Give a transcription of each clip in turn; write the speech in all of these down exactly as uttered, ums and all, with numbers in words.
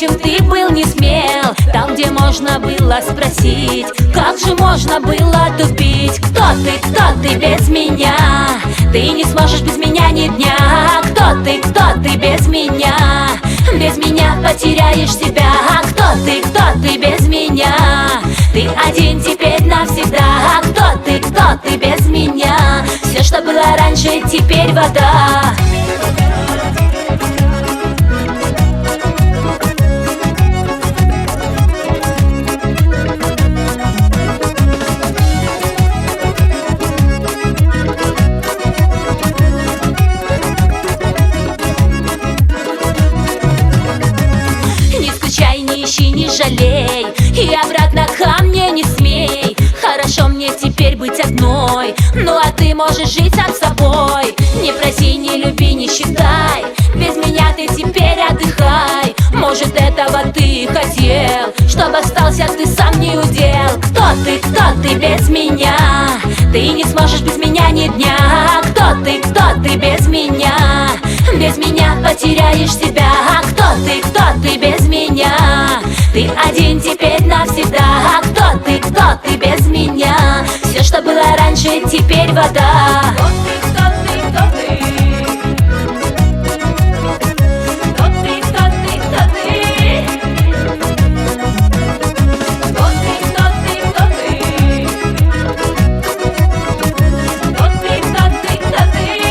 чем ты был не смел. Там, где можно было спросить, как же можно было тупить. Кто ты, кто ты без меня? Ты не сможешь без меня ни дня. Кто ты, кто ты без меня? Без меня потеряешь себя. Кто ты, кто ты без меня? Ты один теперь навсегда. Кто ты, кто ты без меня? Все, что было раньше, теперь вода. Не ищи, не жалей, и обратно ко мне не смей. Хорошо мне теперь быть одной, ну а ты можешь жить сам собой. Не проси, не люби, не считай, без меня ты теперь отдыхай. Может, этого ты хотел, чтобы остался ты сам не удел. Кто ты, кто ты без меня? Ты не сможешь без меня ни дня. Кто ты, кто ты без меня? Без меня потеряешь себя. Кто ты, кто ты без меня? Ты один теперь навсегда. Кто ты, кто ты без меня? Все, что было раньше, теперь вода. Кто ты, кто ты, кто ты? Кто ты, кто ты, кто ты? Кто ты, кто ты, кто ты? Кто ты, кто ты, кто ты?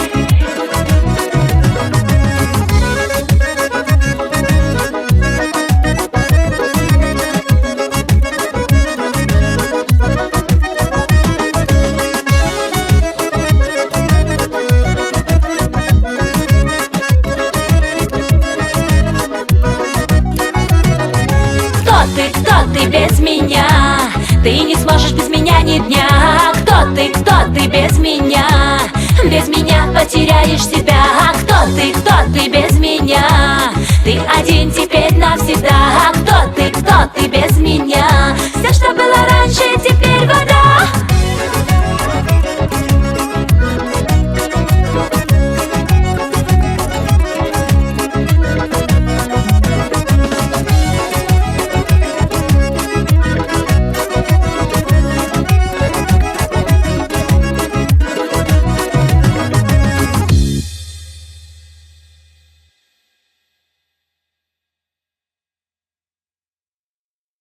Кто ты, кто ты без меня? Ты не сможешь без меня ни дня. Кто ты, кто ты без меня? Без меня потеряешь себя. Кто ты, кто ты без меня? Ты один теперь